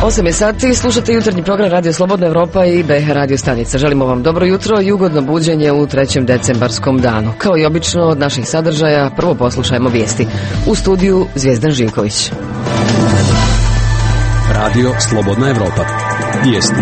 8 je sati, slušate jutarnji program Radio Slobodna Evropa i BH Radio stanica. Želimo vam dobro jutro i ugodno buđenje u 3. decembarskom danu. Kao i obično od naših sadržaja, prvo poslušajmo vijesti. U studiju Zvijezdan Živković. Radio Slobodna Evropa. Vijesti.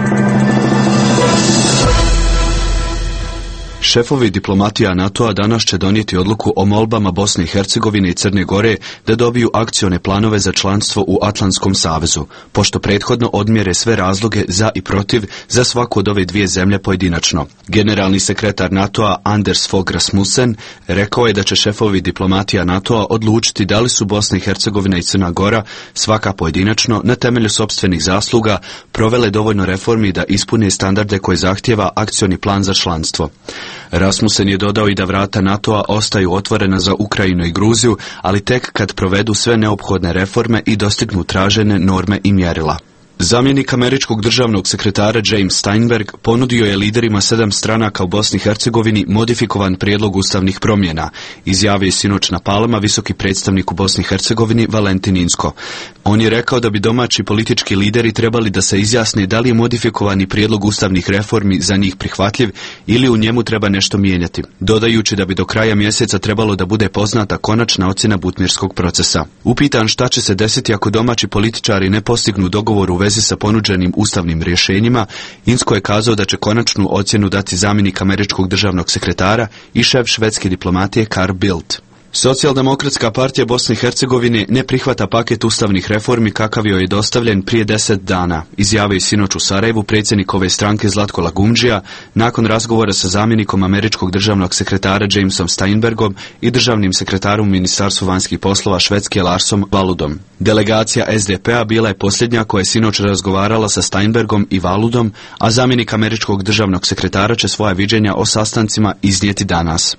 Šefovi diplomatija NATO-a danas će donijeti odluku o molbama Bosne i Hercegovine i Crne Gore da dobiju akcione planove za članstvo u Atlantskom savezu, pošto prethodno odmjere sve razloge za i protiv za svaku od ove dvije zemlje pojedinačno. Generalni sekretar NATO-a Anders Fogh Rasmussen rekao je da će šefovi diplomatija NATO-a odlučiti da li su Bosna i Hercegovina i Crna Gora, svaka pojedinačno, na temelju sopstvenih zasluga, provele dovoljno reformi da ispune standarde koje zahtijeva akcioni plan za članstvo. Rasmussen je dodao i da vrata NATO-a ostaju otvorena za Ukrajinu i Gruziju, ali tek kad provedu sve neophodne reforme i dostignu tražene norme i mjerila. Zamjenik američkog državnog sekretara James Steinberg ponudio je liderima 7 stranaka u Bosni i Hercegovini modifikovan prijedlog ustavnih promjena, izjavio je sinoć na Palama visoki predstavnik u Bosni i Hercegovini Valentin Inzko. On je rekao da bi domaći politički lideri trebali da se izjasne da li je modifikovani prijedlog ustavnih reformi za njih prihvatljiv ili u njemu treba nešto mijenjati, dodajući da bi do kraja mjeseca trebalo da bude poznata konačna ocjena butmirskog procesa. Upitan šta će se desiti ako domaći političari ne postignu dogovor u vezi sa ponuđenim ustavnim rješenjima, Inzko je kazao da će konačnu ocjenu dati zamjenik američkog državnog sekretara i šef švedske diplomatije Carl Bildt. Socijaldemokratska partija Bosne i Hercegovine ne prihvata paket ustavnih reformi kakav joj je dostavljen prije 10 dana, izjavio je sinoć u Sarajevu predsjednik ove stranke Zlatko Lagumdžija nakon razgovora sa zamjenikom američkog državnog sekretara Jamesom Steinbergom i državnim sekretarom u Ministarstvu vanjskih poslova Švedske Larsom Valudom. Delegacija SDP-a bila je posljednja koja je sinoć razgovarala sa Steinbergom i Valudom, a zamjenik američkog državnog sekretara će svoja viđenja o sastancima iznijeti danas.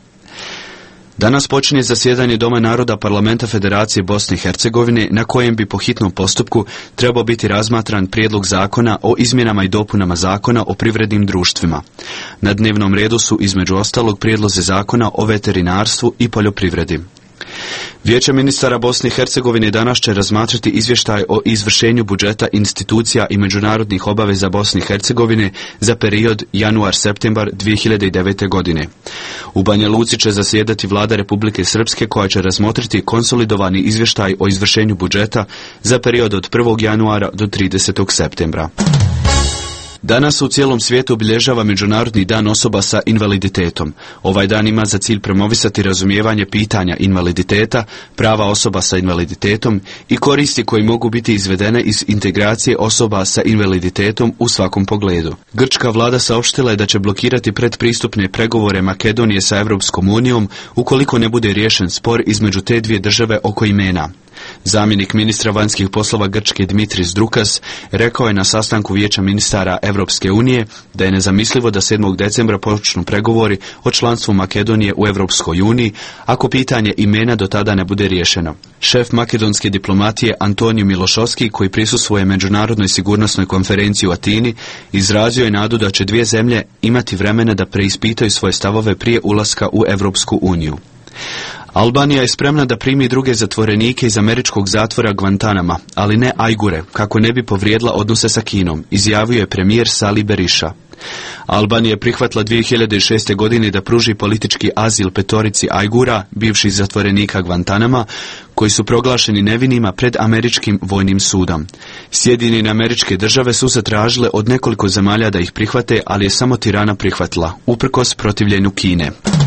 Danas počinje zasjedanje Doma naroda Parlamenta Federacije Bosne i Hercegovine na kojem bi po hitnom postupku trebao biti razmatran prijedlog zakona o izmjenama i dopunama zakona o privrednim društvima. Na dnevnom redu su između ostalog prijedlozi zakona o veterinarstvu i poljoprivredi. Vijeće ministara Bosne i Hercegovine danas će razmatrati izvještaj o izvršenju budžeta institucija i međunarodnih obaveza Bosne i Hercegovine za period januar-septembar 2009. godine. U Banja Luci će zasjedati vlada Republike Srpske koja će razmotriti konsolidovani izvještaj o izvršenju budžeta za period od 1. januara do 30. septembra. Danas u cijelom svijetu obilježava Međunarodni dan osoba sa invaliditetom. Ovaj dan ima za cilj promovisati razumijevanje pitanja invaliditeta, prava osoba sa invaliditetom i koristi koji mogu biti izvedene iz integracije osoba sa invaliditetom u svakom pogledu. Grčka vlada saopštila je da će blokirati predpristupne pregovore Makedonije sa Europskom unijom ukoliko ne bude riješen spor između te dvije države oko imena. Zamjenik ministra vanjskih poslova Grčke Dimitris Drukas rekao je na sastanku Vijeća ministara Europske unije da je nezamislivo da 7. decembra počnu pregovori o članstvu Makedonije u Europskoj uniji ako pitanje imena do tada ne bude riješeno. Šef makedonske diplomatije Antonio Milošovski, koji prisustvuje Međunarodnoj sigurnosnoj konferenciji u Atini, izrazio je nadu da će dvije zemlje imati vremena da preispitaju svoje stavove prije ulaska u Europsku uniju. Albanija je spremna da primi druge zatvorenike iz američkog zatvora Guantanama, ali ne ajgure, kako ne bi povrijedila odnose sa Kinom, izjavio je premijer Sali Berisha. Albanija je prihvatila 2006. godine da pruži politički azil 5 ajgura, bivših zatvorenika Guantanama, koji su proglašeni nevinima pred američkim vojnim sudom. Sjedinjene Američke Države su zatražile od nekoliko zemalja da ih prihvate, ali je samo Tirana prihvatila, uprkos protivljenju Kine.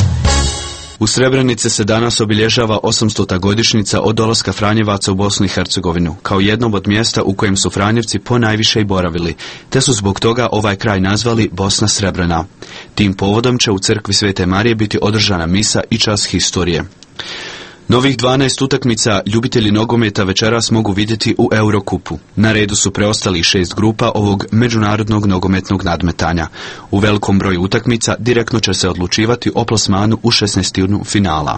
U Srebrenici se danas obilježava 800. godišnjica od dolaska Franjevaca u Bosnu i Hercegovinu, kao jednom od mjesta u kojem su Franjevci ponajviše i boravili, te su zbog toga ovaj kraj nazvali Bosna Srebrena. Tim povodom će u crkvi Svete Marije biti održana misa i čas historije. Novih 12 utakmica ljubitelji nogometa večeras mogu vidjeti u Eurokupu. Na redu su preostali 6 grupa ovog međunarodnog nogometnog nadmetanja. U velikom broju utakmica direktno će se odlučivati o plasmanu u 16. finala.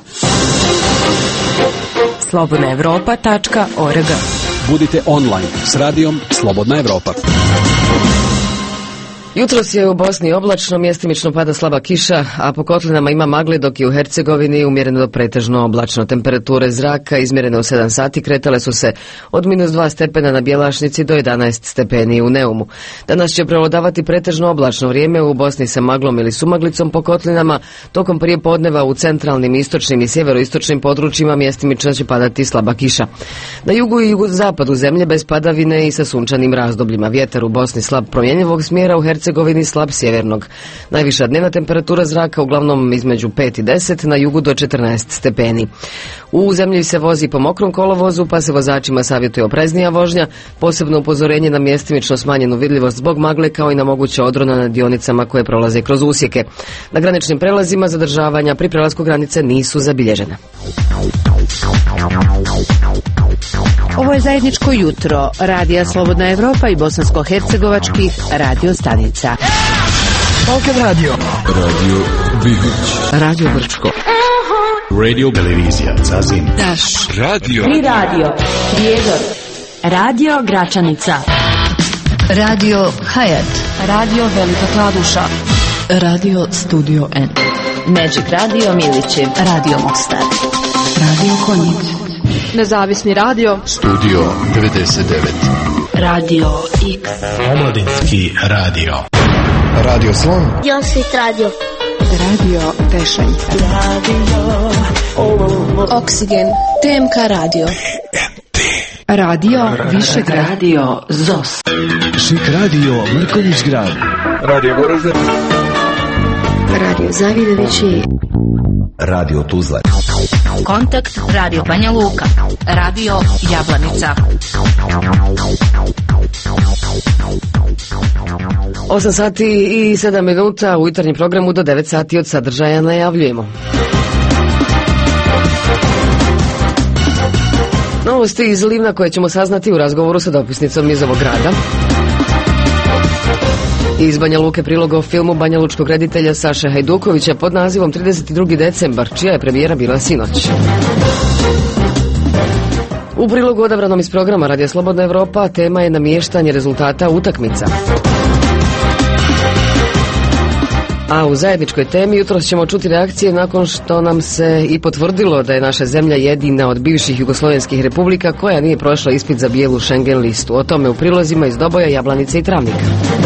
slobodnaevropa.org. Budite online s radijom Slobodna Evropa. Jutros je u Bosni oblačno, mjestimično pada slaba kiša, a po kotlinama ima magle, dok je u Hercegovini umjereno do pretežno oblačno. Temperature zraka izmjerene u 7 sati kretale su se od -2 stepena na Bjelašnici do 11 stepeni u Neumu. Danas će prevladavati pretežno oblačno vrijeme u Bosni sa maglom ili sumaglicom po kotlinama. Tokom prije podneva u centralnim, istočnim i sjeveroistočnim područjima mjestimično će padati slaba kiša. Na jugu i jugozapadu zemlje bez padavine i sa sunčanim razdobljima. Vjetar u Bosni slab promjenjivog smjera, u Hercegovini slab sjevernog. Najviša dnevna temperatura zraka uglavnom između 5 i 10, na jugu do 14 stepeni. U zemlji se vozi po mokrom kolovozu, pa se vozačima savjetuje opreznija vožnja, posebno upozorenje na mjestimično smanjenu vidljivost zbog magle, kao i na moguće odrona na dionicama koje prolaze kroz usjeke. Na graničnim prelazima zadržavanja pri prelasku granice nisu zabilježena. Ovo je zajedničko jutro Radija Slobodna Evropa i bosansko-hercegovačkih radio stanica. Balkan Radio, Radio Bibić, Radio Brčko, Radio Televizija Zazin, Daš, Radio Tri radio, Prijedor, Radio Gračanica, Radio Hayat, Radio Velika Kladuša, Radio Studio N, Magic Radio Milićev, Radio Mostar, Radio Konjic, Nezavisni radio, Studio 99, Radio X, Omladinski radio, Radio Slon, Josit radio, Radio Tešanj, Oksigen, TMK Radio, Radio Višegrad, Radio ZOS, Šik radio Mrkonjić grad, Radio Goražde, Radio Zavidovići, Radio Tuzla, Kontakt Radio Banja Luka, Radio Jablanica. 8 sati i 7 minuta u jutarnjem programu do 9 sati od sadržaja najavljujemo. Novosti iz Livna koje ćemo saznati u razgovoru sa dopisnicom iz ovog grada. Iz Banja Luke prilog o filmu banjalučkog reditelja Saše Hajdukovića pod nazivom 32. decembar, čija je premijera bila sinoć. U prilogu odabranom iz programa Radija Slobodna Evropa tema je namještanje rezultata utakmica. A u zajedničkoj temi jutros ćemo čuti reakcije nakon što nam se i potvrdilo da je naša zemlja jedina od bivših jugoslovenskih republika koja nije prošla ispit za bijelu Schengen listu. O tome u prilozima iz Doboja, Jablanice i Travnika.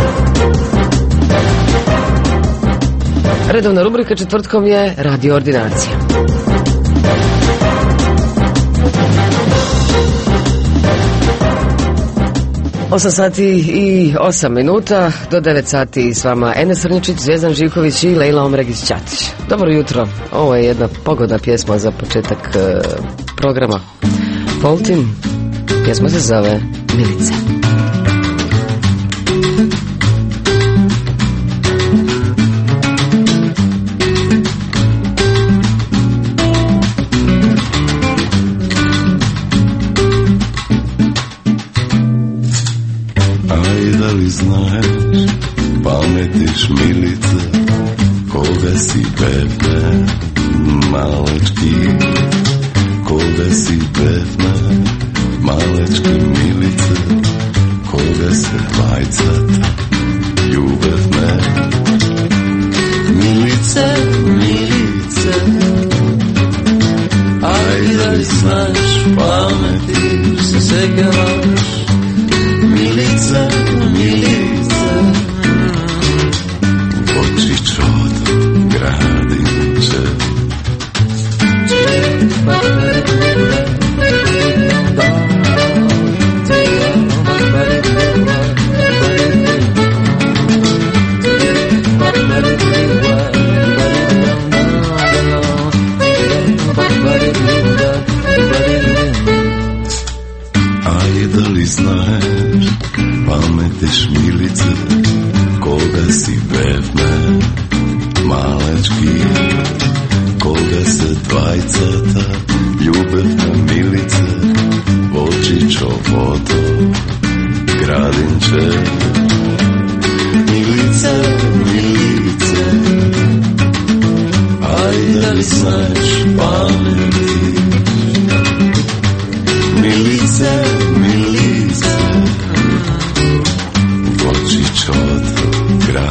Redovna rubrika četvrtkom je Radio ordinacija. Osam sati i 8 minuta, do 9 sati s vama Enes Srnjičić, Zvjezdan Živković i Lejla Omregić-Ćatić. Dobro jutro, ovo je jedna pogodna pjesma za početak programa. Poltin, pjesma se zove Milice. Da li znaš, pametiš Milice, koga si bebne, malečki, koga si bebne, malečki Milice, koga se dvajcata, ljubevne. Milice, Milice, aj da li znaš, pametiš se segavaš, Milice, Milice, u oči čodo gradinče. Aj da li znaš, pametiš Milice, koga si bebne, malečki, koga se dvajcata, ljubevna Milice, očičo vodo, gradinče. Milice, Milice, aj da li znaš, pametiš Milice, Milice, oči čodo, grad.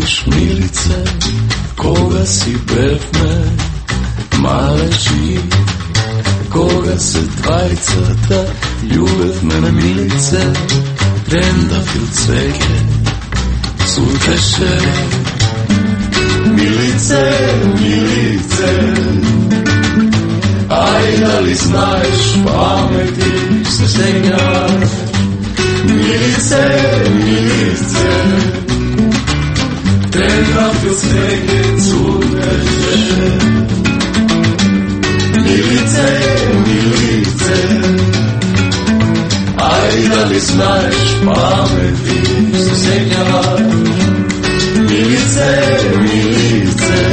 vidiš milice, koga si befme, maleći, koga se dvajcata, ljubev me milice, prenda fil cveke, suteše. Milice, milice, aj da li znaš pameti se stenjaš. Milice, milice, prenda fil cveke, suteše. Milice, milice, aj da li znaš pameti se stenjaš. Milice, milice,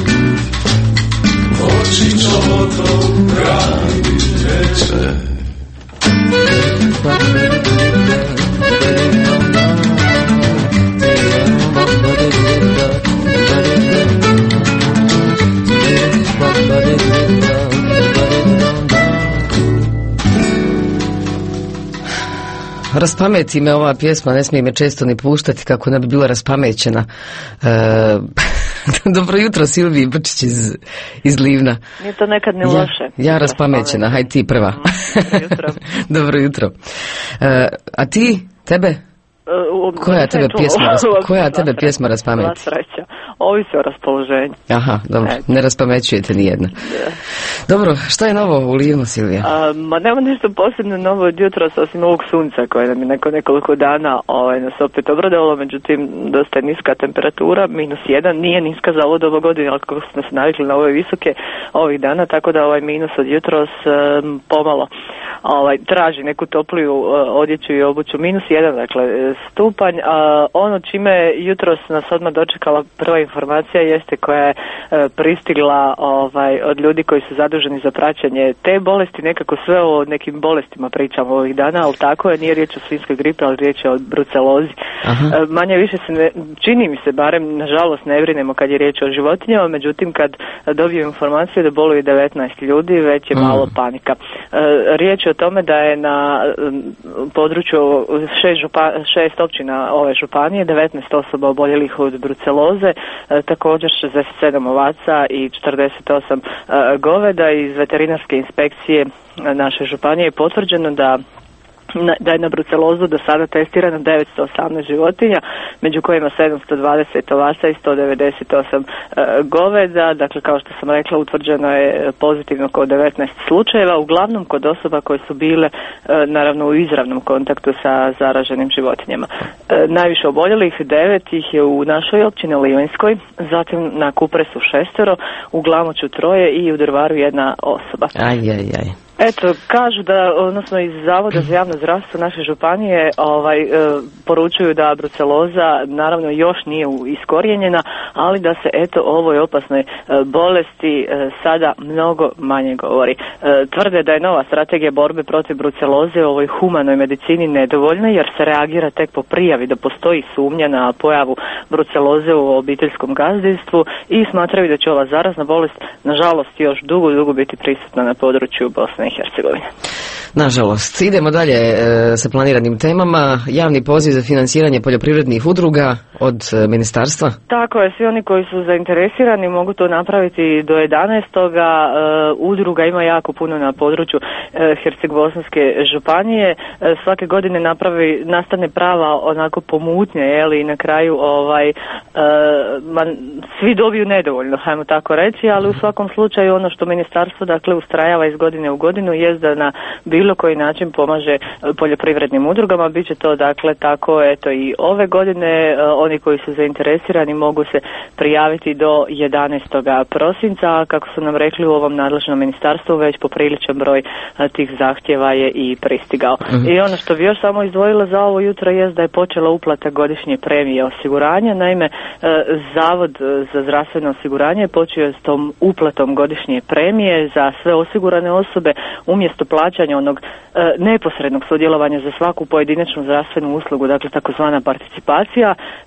oči čoto pravi reče. Raspameti me ova pjesma, ne smije me često ni puštati kako ne bi bila raspamećena. Dobro jutro Silviji Brčić iz Livna. Nije to nekad ne loše. Ja raspamećena, haj ti prva. Jutro. Dobro jutro. A ti, tebe? Koja tebe pjesma raspameti? Sreća. Ovisi o raspoloženju. Aha, dobro. Ne raspamećujete nijedna. Dobro, šta je novo u Livnu, Silvija? Ma nema ništa posebno novo od jutra, osim ovog sunca koje nam je nekoliko dana nas opet obradovalo, međutim dosta je niska temperatura, -1, nije niska za ovo doba godine, ali kako smo se navikli na ove visoke ovih dana, tako da ovaj minus od jutros pomalo traži neku topliju odjeću i obuću. -1, dakle, stupanj. Ono čime jutros nas odmah dočekala prva informacija jeste koja je pristigla od ljudi koji su zaduženi za praćenje te bolesti, nekako sve o nekim bolestima pričamo ovih dana, ali tako je, nije riječ o svinjskoj gripi, ali riječ je o brucelozi. Manje više čini mi se, barem nažalost ne brinemo kad je riječ o životinjama, međutim kad dobiju informaciju da boluje 19 ljudi, već je malo panika. Riječ je o tome da je na području 6 općina ove županije 19 osoba oboljelih od bruceloze, također 67 ovaca i 48 goveda. Iz veterinarske inspekcije naše županije je potvrđeno da je na brucelozu do sada testirano 918 životinja, među kojima 720 ovaca i 198 goveda. Dakle, kao što sam rekla, utvrđeno je pozitivno kod 19 slučajeva, uglavnom kod osoba koje su bile naravno u izravnom kontaktu sa zaraženim životinjama. Najviše oboljelih 9 ih je u našoj općini Livanjskoj, zatim na Kupresu 6, u Glamoču 3 i u Drvaru 1 osoba. Eto, kažu da, odnosno iz Zavoda za javno zdravstvo naše županije poručuju da bruceloza naravno još nije iskorijenjena, ali da se eto ovoj opasnoj bolesti sada mnogo manje govori. Tvrde da je nova strategija borbe protiv bruceloze u ovoj humanoj medicini nedovoljna, jer se reagira tek po prijavi da postoji sumnja na pojavu bruceloze u obiteljskom gazdinstvu i smatraju da će ova zarazna bolest nažalost još dugo biti prisutna na području Bosne i Hercegovine. Nažalost. Idemo dalje sa planiranim temama. Javni poziv za financiranje poljoprivrednih udruga od ministarstva? Tako je, svi oni koji su zainteresirani mogu to napraviti do 11. Udruga ima jako puno na području Herceg-Bosanske županije. Svake godine nastane prava onako pomutnja, i na kraju svi dobiju nedovoljno, hajmo tako reći, ali u svakom slučaju ono što ministarstvo dakle ustrajava iz godine u godinu jest da na bilo koji način pomaže poljoprivrednim udrugama. Biće to dakle tako eto i ove godine. Oni koji su zainteresirani mogu se prijaviti do 11. prosinca, a kako su nam rekli u ovom nadležnom ministarstvu već popriličan broj tih zahtjeva je i pristigao. I ono što bi još samo izdvojila za ovo jutro jest da je počela uplata godišnje premije osiguranja. Naime, Zavod za zdravstveno osiguranje je počeo s tom uplatom godišnje premije za sve osigurane osobe umjesto plaćanja onog neposrednog sudjelovanja za svaku pojedinačnu zdravstvenu uslugu, dakle takozvana participacija.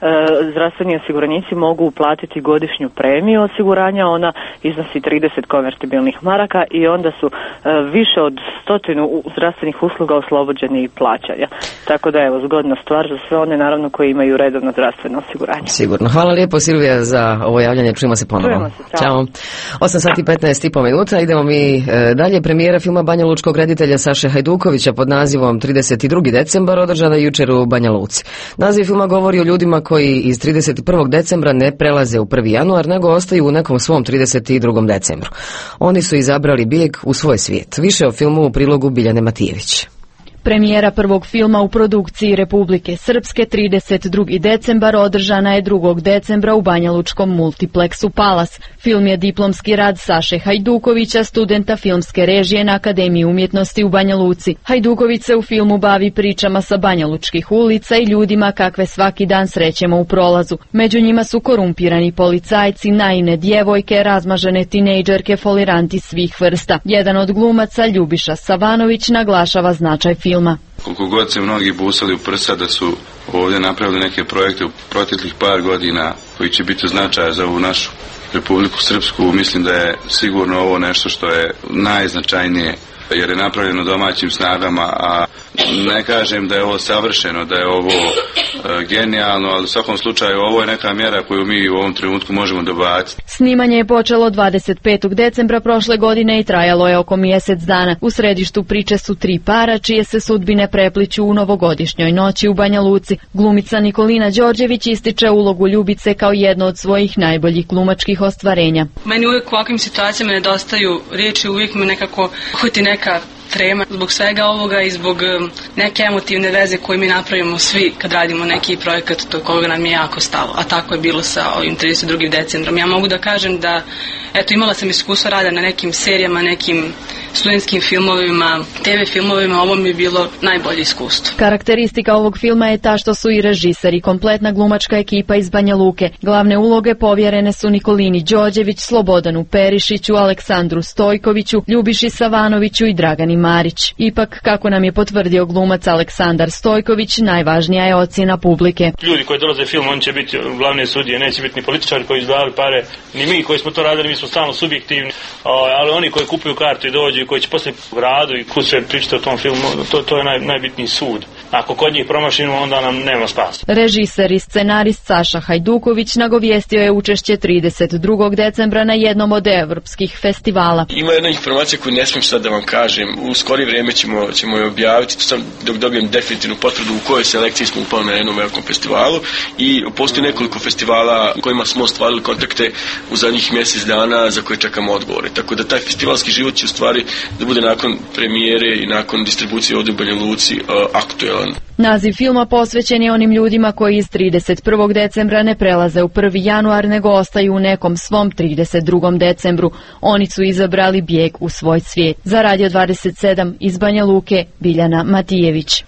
zdravstveni osiguranici mogu uplatiti godišnju premiju osiguranja, ona iznosi 30 konvertibilnih maraka i onda su više od 100 zdravstvenih usluga oslobođeni i plaćanja. Tako da evo, zgodna stvar za sve one naravno koji imaju redovno zdravstveno osiguranje. Sigurno. Hvala lijepo Silvija za ovo javljanje, čujemo se ponovo. Čujemo se, čao. 8 sati 15,5 minuta, idemo mi dalje. Premijera filma banjalučkog reditelja Saše Hajdukovića pod nazivom 32. decembar održana jučer u Banja Luci. Naziv filma govori o ljudima koji iz 31. decembra ne prelaze u 1. januar, nego ostaju u nekom svom 32. decembru. Oni su izabrali bijeg u svoj svijet. Više o filmu u prilogu Biljane Matijević. Premijera prvog filma u produkciji Republike Srpske 32. decembar održana je 2. decembra u banjalučkom multipleksu Palas. Film je diplomski rad Saše Hajdukovića, studenta filmske režije na Akademiji umjetnosti u Banja Luci. Hajduković se u filmu bavi pričama sa banjalučkih ulica i ljudima kakve svaki dan srećemo u prolazu. Među njima su korumpirani policajci, naivne djevojke, razmažene tinejdžerke, foliranti svih vrsta. Jedan od glumaca, Ljubiša Savanović, naglašava značaj filma. Koliko god se mnogi busali u prsa da su ovdje napravili neke projekte u proteklih par godina koji će biti značaja za ovu našu Republiku Srpsku, mislim da je sigurno ovo nešto što je najznačajnije jer je napravljeno domaćim snagama, a ne kažem da je ovo savršeno, da je ovo genijalno, ali u svakom slučaju ovo je neka mjera koju mi u ovom trenutku možemo dobaciti. Snimanje je počelo 25. decembra prošle godine i trajalo je oko mjesec dana. U središtu priče su 3 para čije se sudbine prepliću u novogodišnjoj noći u Banja Luci. Glumica Nikolina Đorđević ističe ulogu Ljubice kao jedno od svojih najboljih glumačkih ostvarenja. Meni uvijek u ovakvim situacijama nedostaju riječi, uvijek me nekako hvati neka trema zbog svega ovoga i zbog neke emotivne veze koje mi napravimo svi kad radimo neki projekat do koga nam je jako stalo. A tako je bilo sa ovim 32. decembrom. Ja mogu da kažem da imala sam iskustvo rada na nekim serijama, nekim studentskim filmovima, TV filmovima, ovo mi je bilo najbolje iskustvo. Karakteristika ovog filma je ta što su i režiser i kompletna glumačka ekipa iz Banja Luke. Glavne uloge povjerene su Nikolini Đorđević, Slobodanu Perišiću, Aleksandru Stojkoviću, Ljubiši Savanoviću i Dragani Marić. Ipak, kako nam je potvrdio glumac Aleksandar Stojković, najvažnija je ocjena publike. Ljudi koji dolaze u film, oni će biti glavne sudije, neće biti ni političari koji izdvajali pare, ni mi koji smo to radili, mi smo stalno subjektivni, ali oni koji kupuju kartu i dođu i koji će poslije u gradu i kud sve pričati o tom filmu, to je najbitniji sud. Ako kod njih promašimo, onda nam nema spasa. Režiser i scenarist Saša Hajduković nagovijestio je učešće 32. decembra na jednom od evropskih festivala. Ima jedna informacija koju ne smijem sad da vam kažem. U skorije vrijeme ćemo je objaviti, to sam dok dobijem definitivnu potvrdu u kojoj selekciji smo upali na jednom velikom festivalu i postoji nekoliko festivala kojima smo ostvarili kontakte u zadnjih mjesec dana za koje čekamo odgovore. Tako da taj festivalski život će u stvari da bude nakon premijere i nakon distribucije ovdje u Banja Luci aktuelan. Naziv filma posvećen je onim ljudima koji iz 31. decembra ne prelaze u 1. januar nego ostaju u nekom svom 32. decembru. Oni su izabrali bijeg u svoj svijet. Za Radio 27 iz Banja Luke, Biljana Matijević.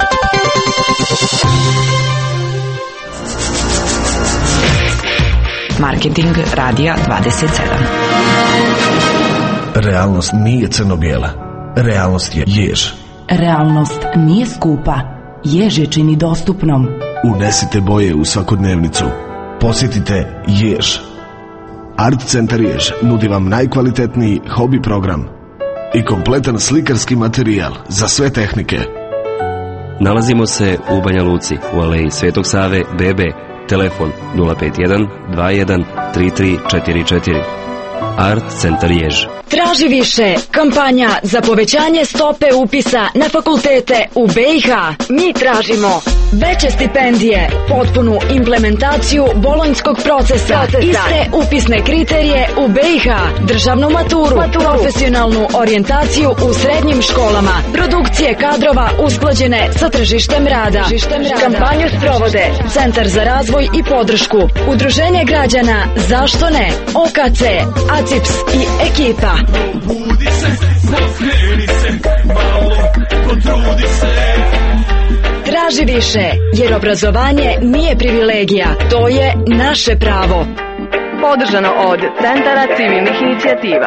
Marketing Radija 27. Realnost nije crno-bijela. Realnost je jež. Realnost nije skupa. Jež je čini dostupnom. Unesite boje u svakodnevnicu. Posjetite Jež. Art Centar Jež nudi vam najkvalitetniji hobi program i kompletan slikarski materijal za sve tehnike. Nalazimo se u Banja Luci, u aleji Svetog Save, BB, telefon 051 21 3344. Art Centar Jež. Traži više. Kampanja za povećanje stope upisa na fakultete u BiH. Mi tražimo veće stipendije, potpunu implementaciju bolonjskog procesa, iste upisne kriterije u BiH, državnu maturu, profesionalnu orijentaciju u srednjim školama, produkcije kadrova usklađene sa tržištem rada. Kampanju sprovode Centar za razvoj i podršku, Udruženje građana Zašto ne, OKC, ACIPS i ekipa. Budi se, pokreni se, malo potrudi se. Traži više, jer obrazovanje nije privilegija, to je naše pravo. Podržano od Centara civilnih inicijativa.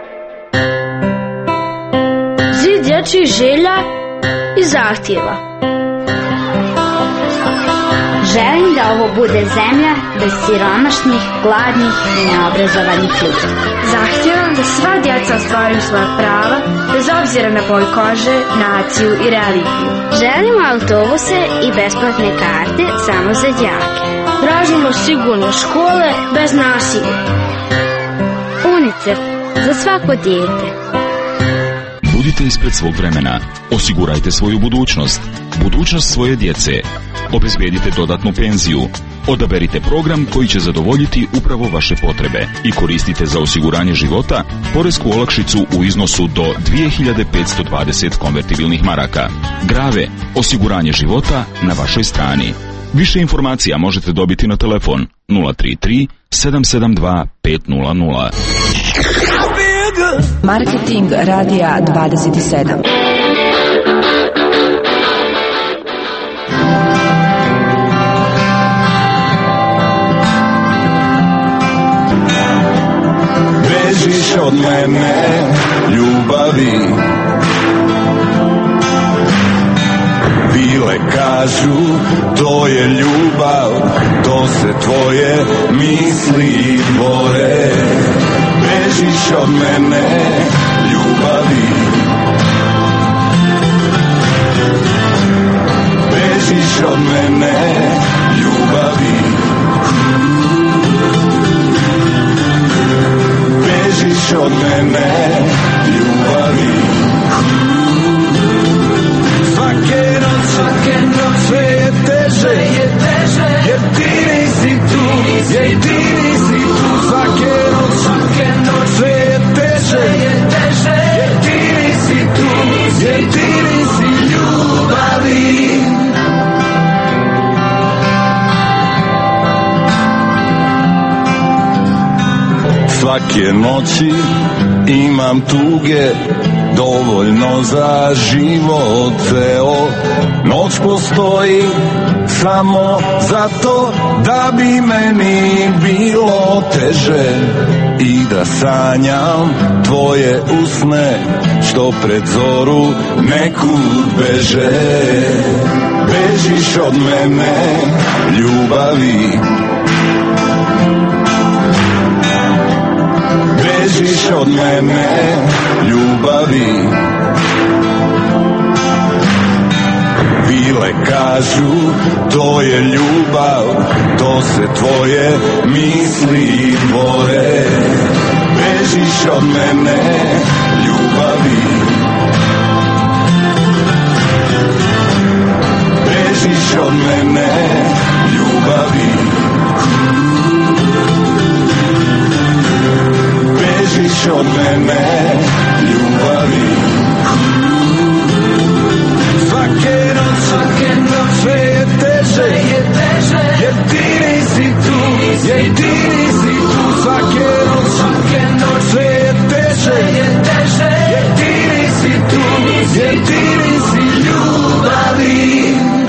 Zid dječjih želja i zahtjeva. Želim da ovo bude zemlja bez siromašnih, gladnih i neobrazovanih ljudi. Zahtijevam da sva djeca ostvaruju svoja prava, bez obzira na boju kože, naciju i religiju. Želimo autobuse i besplatne karte samo za đake. Tražimo sigurne škole bez nasilja. UNICEF za svako dijete. Budite ispred svog vremena. Osigurajte svoju budućnost. Budućnost svoje djece. Obezbedite dodatnu penziju. Odaberite program koji će zadovoljiti upravo vaše potrebe i koristite za osiguranje života poresku olakšicu u iznosu do 2520 konvertibilnih maraka. Grave, osiguranje života na vašoj strani. Više informacija možete dobiti na telefon 033 772 500. Marketing radija 27. Bežiš od mene, ljubavi. Bile kažu, to je ljubav, to se tvoje misli bore. Bežiš od mene, ljubavi. Bežiš od mene, ljubavi. Bežiš od mene, ljubavi. Svake noće je teže, jer ti nisi tu, jer ti nisi tu. Svake noće je teže, jer ti nisi tu, jer ti nisi ljubavi. Svake noći imam tuge, dovoljno za život ceo. Noć postoji samo zato da bi meni bilo teže i da sanjam tvoje usne što pred zoru nekud beže. Bežiš od mene, ljubavi. Bežiš od mene, ljubavi. Bile kažu, to je ljubav, to se tvoje misli bore. Bežiš od mene, ljubavi. Bežiš od mene, ljubavi. Bežiš od mene, ljubavi. Svake noće je teže, jer ti nisi tu, jer ti nisi tu. Svake noće je teže, jer ti nisi tu, jer ti nisi ljubavi.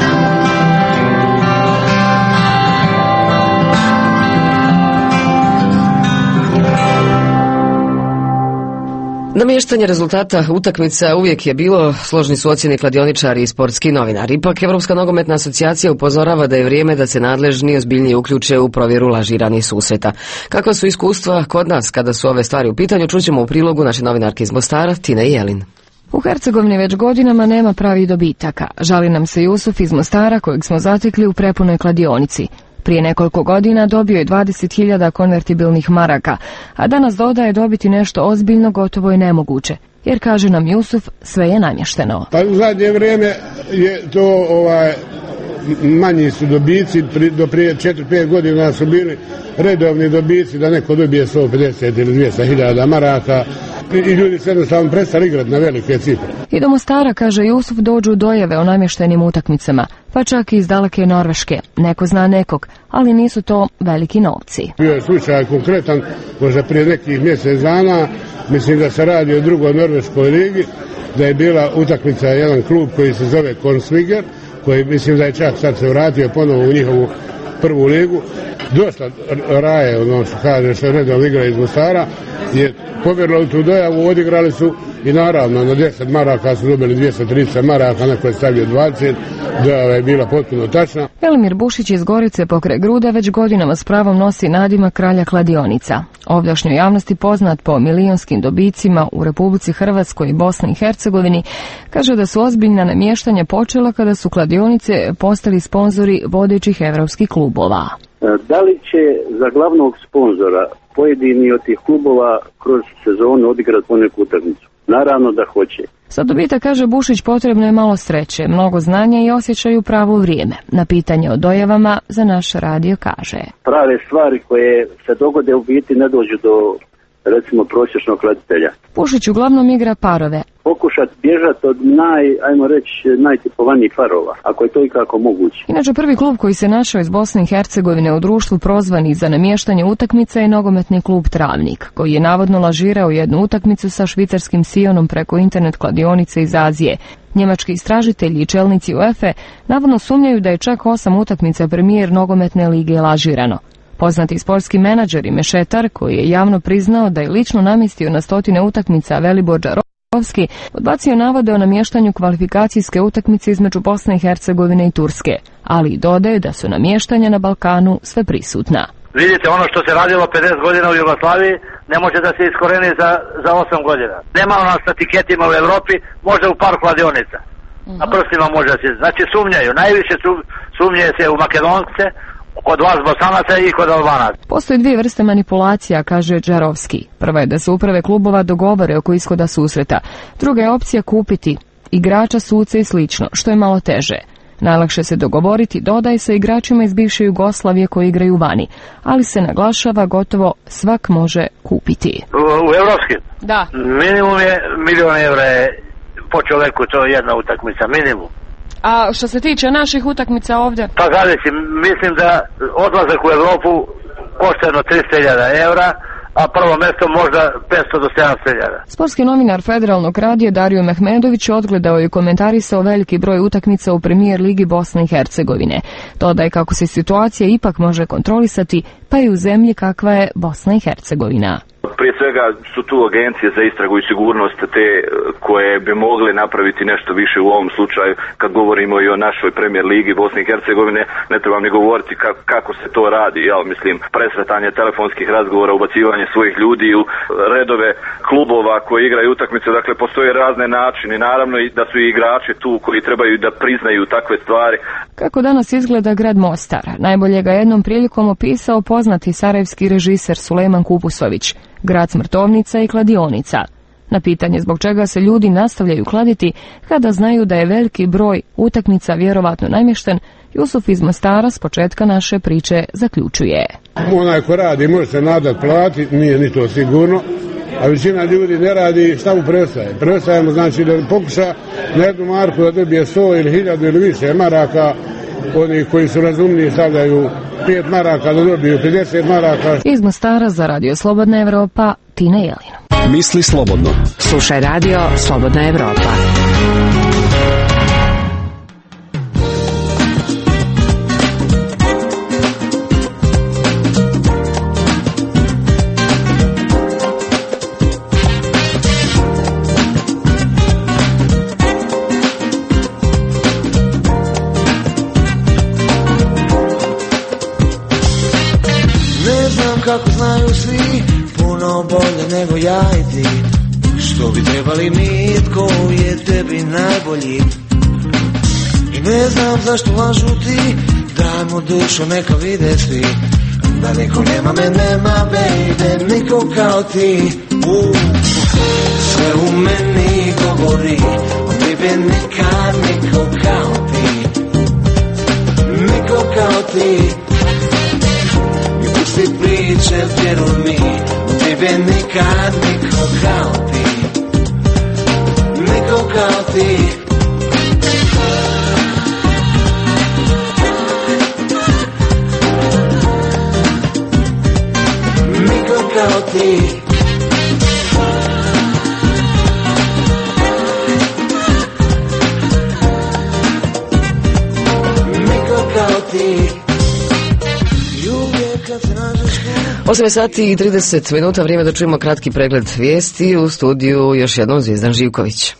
Namještanje rezultata utakmica uvijek je bilo, složni su ocjeni kladioničari i sportski novinari. Ipak Evropska nogometna asocijacija upozorava da je vrijeme da se nadležni ozbiljnije uključe u provjeru lažiranih susreta. Kakva su iskustva kod nas kada su ove stvari u pitanju, čućemo u prilogu naše novinarke iz Mostara, Tine Jelin. U Hercegovini već godinama nema pravih dobitaka. Žali nam se Jusuf iz Mostara kojeg smo zatekli u prepunoj kladionici. Prije nekoliko godina dobio je 20.000 konvertibilnih maraka, a danas dodaje dobiti nešto ozbiljno gotovo je nemoguće, jer kaže nam Jusuf, sve je namješteno. Pa u zadnje vrijeme je to manji su dobici, do prije 4-5 godina su bili redovni dobici da neko dobije 150 ili 200.000 maraka i ljudi se jednostavno prestali igrati na velike cifre. I do Mostara, kaže Jusuf, dođu dojave o namještenim utakmicama, pa čak i iz daleke Norveške. Neko zna nekog, ali nisu to veliki novci. Bio je slučaj konkretan, možda prije nekih mjesec dana, mislim da se radi o drugoj norveškoj ligi, da je bila utakmica jedan klub koji se zove Kongsvinger, koji mislim da je čak sad se vratio ponovo u njihovu prvu ligu. Dosta raje, ono što kaže, što je redovno igra iz Mostara, je povjerili tu dojavu, odigrali su i naravno na 10 maraka su dobili 230 maraka, neko je stavio 20, dojava je bila potpuno tačna. Velimir Bušić iz Gorice pokraj Gruda već godinama s pravom nosi nadimak kralja kladionica. Ovdašnjoj javnosti poznat po milionskim dobicima u Republici Hrvatskoj i Bosni i Hercegovini, kaže da su ozbiljna namještanja počela kada su kladionice postali sponzori vodećih evropskih klubova. Da li će za glavnog sponzora pojedini od tih klubova kroz sezonu odigrati poneku utakmicu? Naravno da hoće. Za dobitak, kaže Bušić, potrebno je malo sreće, mnogo znanja i osjećaju u pravo vrijeme. Na pitanje o dojavama za naš radio kaže: prave stvari koje se dogode u biti ne dođu do, recimo, prosječnog kladitelja. Bušić uglavnom igra parove. Pokušati bježati od najtipovanijih parova, ako je to ikako moguće. Inače, prvi klub koji se našao iz Bosne i Hercegovine u društvu prozvani za namještanje utakmica je nogometni klub Travnik, koji je navodno lažirao jednu utakmicu sa švicarskim Sionom preko internet kladionice iz Azije. Njemački istražitelji i čelnici UEFA navodno sumnjaju da je čak 8 utakmica premijer nogometne lige lažirano. Poznati sportski menadžer i mešetar, koji je javno priznao da je lično namjestio na stotine utakmica Velibor Đarovski, odbacio navode o namještanju kvalifikacijske utakmice između Bosne i Hercegovine i Turske, ali i dodaje da su namještanja na Balkanu sve prisutna. Vidite, ono što se radilo 50 godina u Jugoslaviji ne može da se iskoreni za 8 godina. Nema nas na tiketima u Evropi, možda u par kladionica. Na prstima može da se, znači sumnjaju. Najviše sumnje se u Makedonce, kod vas Bosanaca i kod Albanaca. Postoje dvije vrste manipulacija, kaže Đarovski. Prva je da se uprave klubova dogovore oko ishoda susreta. Druga je opcija kupiti igrača, suce i slično, što je malo teže. Najlakše se dogovoriti, dodaje se, igračima iz bivše Jugoslavije koji igraju vani, ali se naglašava gotovo svak može kupiti. U evropskim? Da. Minimum je 1.000.000 evra po čoveku, to je jedna utakmica, minimum. A što se tiče naših utakmica ovdje? Pa zavisi, mislim da odlazak u Evropu košta jedno 300.000 evra, a prvo mjesto možda 500 do 700.000. Sportski novinar Federalnog radija Dario Mehmedović odgledao i komentarisao veliki broj utakmica u Premijer ligi Bosne i Hercegovine. Dodaje kako se situacija ipak može kontrolisati, pa i u zemlji kakva je Bosna i Hercegovina. Prije svega su tu agencije za istragu i sigurnost te koje bi mogle napraviti nešto više u ovom slučaju. Kad govorimo i o našoj Premijer ligi Bosne i Hercegovine, ne trebam ni govoriti kako se to radi. Mislim, presretanje telefonskih razgovora, ubacivanje svojih ljudi u redove klubova koji igraju utakmice. Dakle, postoje razne načine. Naravno i da su i igrači tu koji trebaju da priznaju takve stvari. Kako danas izgleda grad Mostar? Najbolje ga jednom prilikom opisao poznati sarajevski režiser Sulejman Kupusović. Grad smrtovnica i kladionica. Na pitanje zbog čega se ljudi nastavljaju kladiti kada znaju da je veliki broj utakmica vjerovatno namješten, Jusuf iz Mostara s početka naše priče zaključuje. Onaj ko radi može se nadat plati, nije ni to sigurno, a većina ljudi ne radi, šta mu preostaje? Preostajemo znači da pokuša na jednu marku da dobije 100 ili 1000 ili više maraka, oni koji su razumniji stavljaju 5 maraka da dobiju 50 maraka. Iz Mostara za Radio Slobodna Evropa, Tina Jelina. Misli slobodno. Slušaj Radio Slobodna Evropa. Kako znaju svi, puno bolje nego ja i ti. Što bi trebali mi, tko je tebi najbolji. I ne znam zašto lažu ti, dajmo dušu neka vide svi. Da niko nema me, nema baby, niko kao ti. Sve u meni govori, o tebi nikad niko kao ti. Niko kao ti. Pusti priče, vjeruj mi, u tebe nikad niko kao ti. Niko kao ti. Niko kao ti. Niko kao ti. 8 sati i 30 minuta, vrijeme da čujemo kratki pregled vijesti. U studiju još jednom Zvijezdan Živković.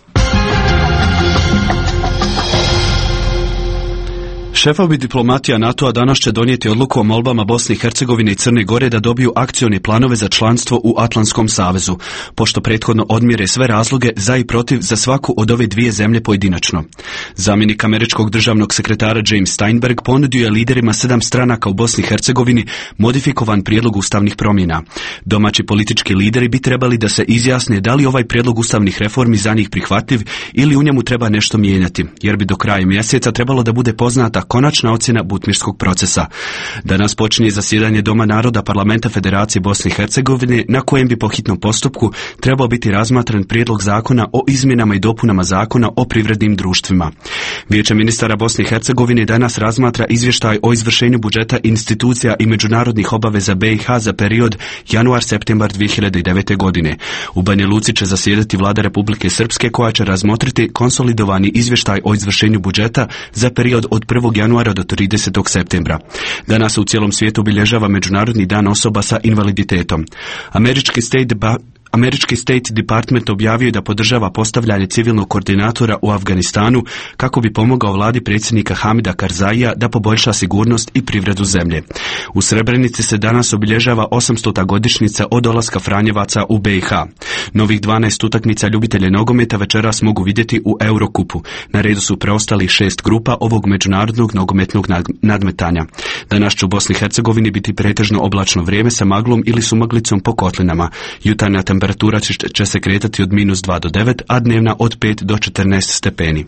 Šefovi diplomatija NATO-a danas će donijeti odluku o molbama Bosne i Hercegovine i Crne Gore da dobiju akcione planove za članstvo u Atlantskom savezu, pošto prethodno odmjere sve razloge za i protiv za svaku od ove dvije zemlje pojedinačno. Zamjenik američkog državnog sekretara James Steinberg ponudio je liderima 7 stranaka u Bosni i Hercegovini modifikovan prijedlog ustavnih promjena. Domaći politički lideri bi trebali da se izjasne da li ovaj prijedlog ustavnih reformi za njih prihvatljiv ili u njemu treba nešto mijenjati, jer bi do kraja mjeseca trebalo da bude poznata konačna ocjena Butmirskog procesa. Danas počinje zasjedanje Doma naroda Parlamenta Federacije Bosne i Hercegovine, na kojem bi po hitnom postupku trebao biti razmatran prijedlog zakona o izmjenama i dopunama zakona o privrednim društvima. Vijeće ministara Bosne i Hercegovine danas razmatra izvještaj o izvršenju budžeta institucija i međunarodnih obaveza BiH za period januar-septembar 2009. godine. U Banja Luci će zasjedati vlada Republike Srpske, koja će razmotriti konsolidovani izvještaj o izvršenju budžeta za period od 1. januara do 30. septembra. Danas u cijelom svijetu obilježava Međunarodni dan osoba sa invaliditetom. Američki State Department objavio je da podržava postavljanje civilnog koordinatora u Afganistanu kako bi pomogao vladi predsjednika Hamida Karzaija da poboljša sigurnost i privredu zemlje. U Srebrenici se danas obilježava 800. godišnjica od dolaska Franjevaca u BiH. Novih 12 utakmica ljubitelje nogometa večeras mogu vidjeti u Eurokupu. Na redu su preostali 6 grupa ovog međunarodnog nogometnog nadmetanja. Danas će u Bosni i Hercegovini biti pretežno oblačno vrijeme sa maglom ili sumaglicom po kotlinama. Jutarnja temperatura će se kretati od -2 do 9, a dnevna od 5 do 14 stepeni.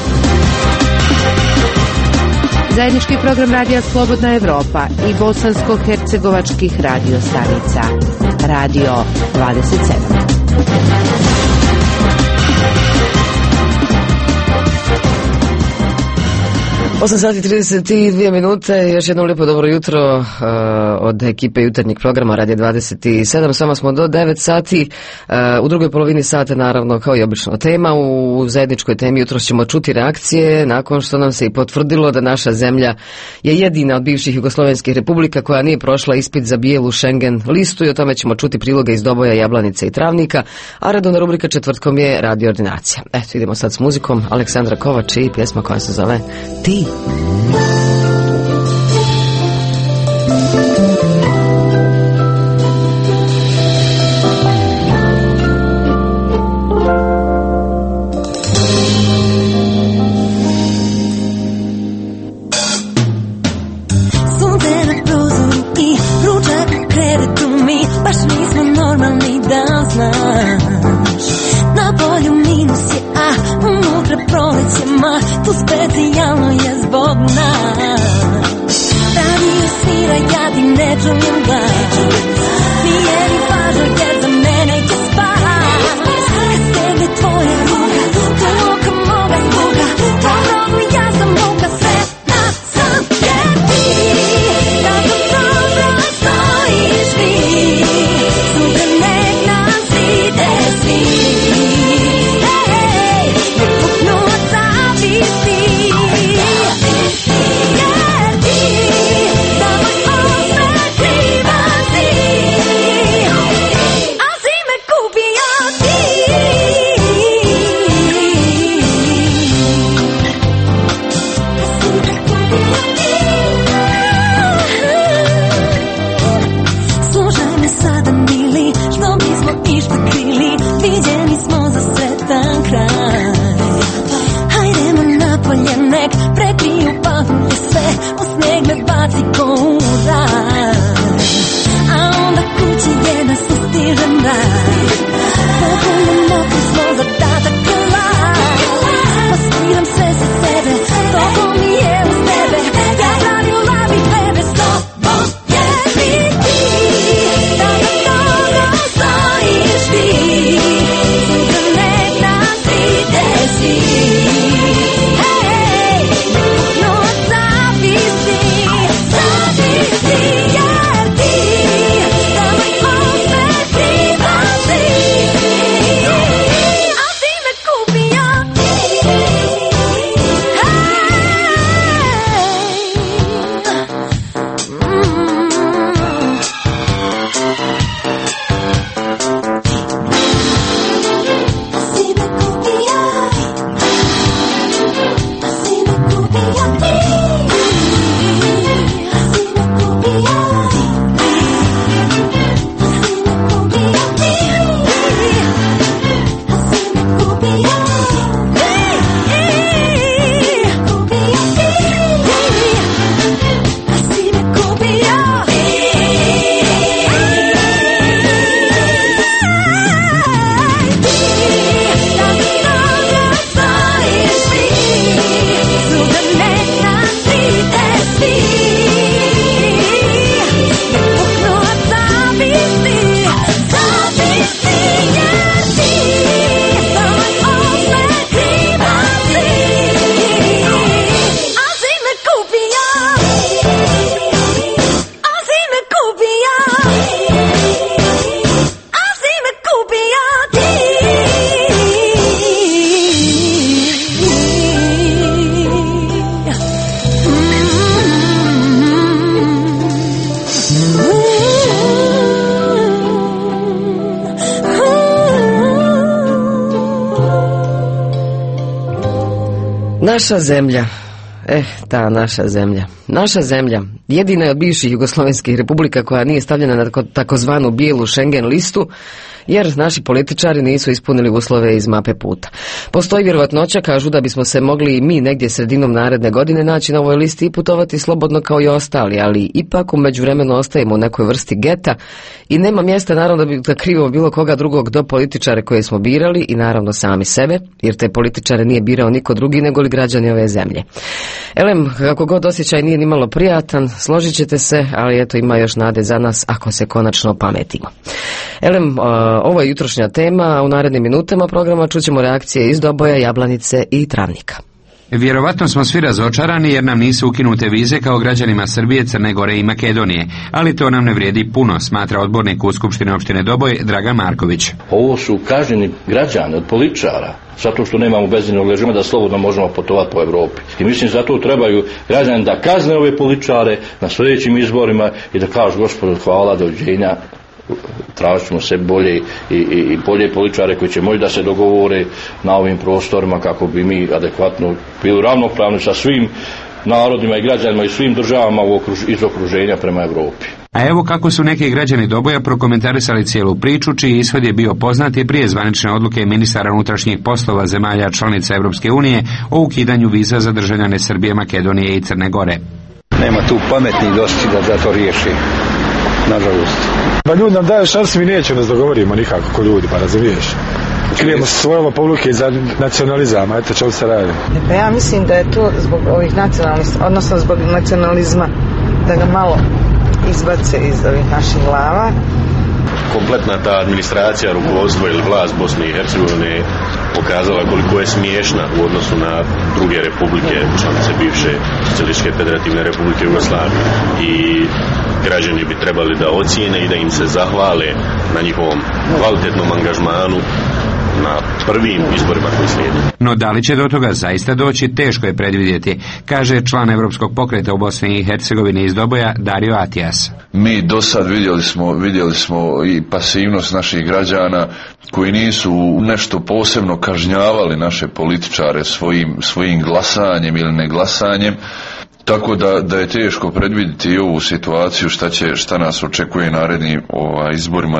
Zajednički program Radija Slobodna Evropa i bosansko-hercegovačkih radio stanica. Radio 27. 8 sati 32 minute, još jedno lijepo dobro jutro od ekipe jutarnjeg programa Radija 27. S vama smo do 9 sati. U drugoj polovini sata, naravno, kao i obično tema. U zajedničkoj temi jutro ćemo čuti reakcije nakon što nam se i potvrdilo da naša zemlja je jedina od bivših jugoslovenskih republika koja nije prošla ispit za bijelu Schengen listu, i o tome ćemo čuti priloge iz Doboja, Jablanice i Travnika, a redovna rubrika četvrtkom je Radio Ordinacija. Eto, idemo sad s muzikom. Aleksandra Kovač i pjesma koja se zove Ti. Sunce na prozoru i ručak u krevetu mi, baš nismo normalni, da znaš. Na polju minus je, a unutra prolećema, tu specijalno je zbog nas. Radio svira, ja ti ne čujem glas. Nije mi važno jer za mene je spas. Kad stegne tvoja ruka, to je oka moga zboga. Dobro, ja sam muka, sretna sam jer ti tako dobro stojiš vi. Sutra nek nas vide svi. Ej, nek puknu od zavisti. Naša zemlja. Ta naša zemlja. Naša zemlja jedina je od bivših jugoslovenskih republika koja nije stavljena na takozvanu bijelu Schengen listu, jer naši političari nisu ispunili uslove iz mape puta. Postoji vjerovatnoća, kažu, da bismo se mogli i mi negdje sredinom naredne godine naći na ovoj listi i putovati slobodno kao i ostali, ali ipak u međuvremenu ostajemo u nekoj vrsti geta i nema mjesta naravno da krivimo bilo koga drugog do političare koje smo birali i naravno sami sebe, jer te političare nije birao niko drugi nego li građani ove zemlje. Elem, kako god osjećaj nije ni malo prijatan, složit ćete se, ali eto ima još nade za nas ako se konačno opametimo. Elem, ovo je jutrošnja tema, a u narednim minutama programa čućemo reakcije iz Doboja, Jablanice i Travnika. Vjerovatno smo svi razočarani jer nam nisu ukinute vize kao građanima Srbije, Crne Gore i Makedonije, ali to nam ne vrijedi puno, smatra odbornik u Skupštine opštine Doboj Dragan Marković. Ovo su kažnjeni građani od političara, zato što nemamo bezbednog režima da slobodno možemo putovati po Evropi. I mislim zato trebaju građani da kazne ove političare na sljedećim izborima i da kažu gospodo hvala, doviđenja. Tražit ćemo se bolje i bolje političare koji će moći da se dogovore na ovim prostorima kako bi mi adekvatno bili ravnopravni sa svim narodima i građanima i svim državama iz okruženja prema Evropi. A evo kako su neki građani Doboja prokomentarisali cijelu priču, čiji ishod je bio poznat i prije zvanične odluke ministara unutrašnjih poslova zemalja članica Europske unije o ukidanju viza za državljane Srbije, Makedonije i Crne Gore. Nema tu pametnih dosti da to riješi, nažalost. Pa ljudi nam daju šansu, mi nećemo nas dogovorimo nikako ko ljudi, pa razumiješ. Krijemo svoje lopovluke za nacionalizam, a eto čemu se radi. Pa ja mislim da je to zbog ovih nacionalnih, odnosno zbog nacionalizma, da ga malo izbace iz ovih naših glava. Kompletna ta administracija, rukovodstvo ili vlast Bosne i Hercegovine pokazala koliko je smiješna u odnosu na druge republike, članice bivše Socijalističke federativne republike Jugoslavije. I građani bi trebali da ocijene i da im se zahvale na njihovom kvalitetnom angažmanu na prvim izborima koji slijede. No da li će do toga zaista doći, teško je predvidjeti, kaže član Europskog pokreta u Bosni i Hercegovini iz Doboja Dario Atijas. Mi do sad vidjeli smo i pasivnost naših građana koji nisu nešto posebno kažnjavali naše političare svojim glasanjem ili neglasanjem. Tako da je teško predvidjeti i ovu situaciju šta nas očekuje narednim izborima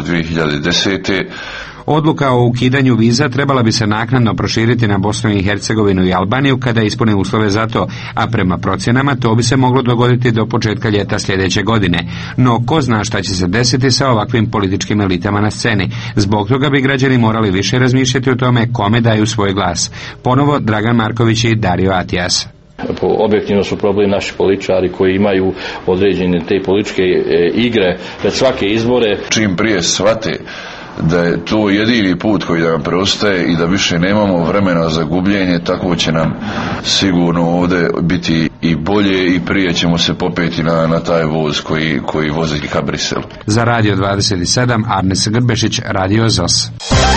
2010. Odluka o ukidanju viza trebala bi se naknadno proširiti na Bosnu i Hercegovinu i Albaniju kada ispune uslove za to, a prema procjenama to bi se moglo dogoditi do početka ljeta sljedeće godine. No ko zna šta će se desiti sa ovakvim političkim elitama na sceni. Zbog toga bi građani morali više razmišljati o tome kome daju svoj glas. Ponovo Dragan Marković i Dario Atijas. Objektivno su problem naši političari koji imaju određene te političke igre pred svake izbore. Čim prije shvate da je to jedini put koji nam preostaje i da više nemamo vremena za gubljenje, tako će nam sigurno ovdje biti i bolje i prije ćemo se popeti na taj voz koji vozi ka Briselu. Za Radio 27 Arnes Grbešić, Radio ZOS.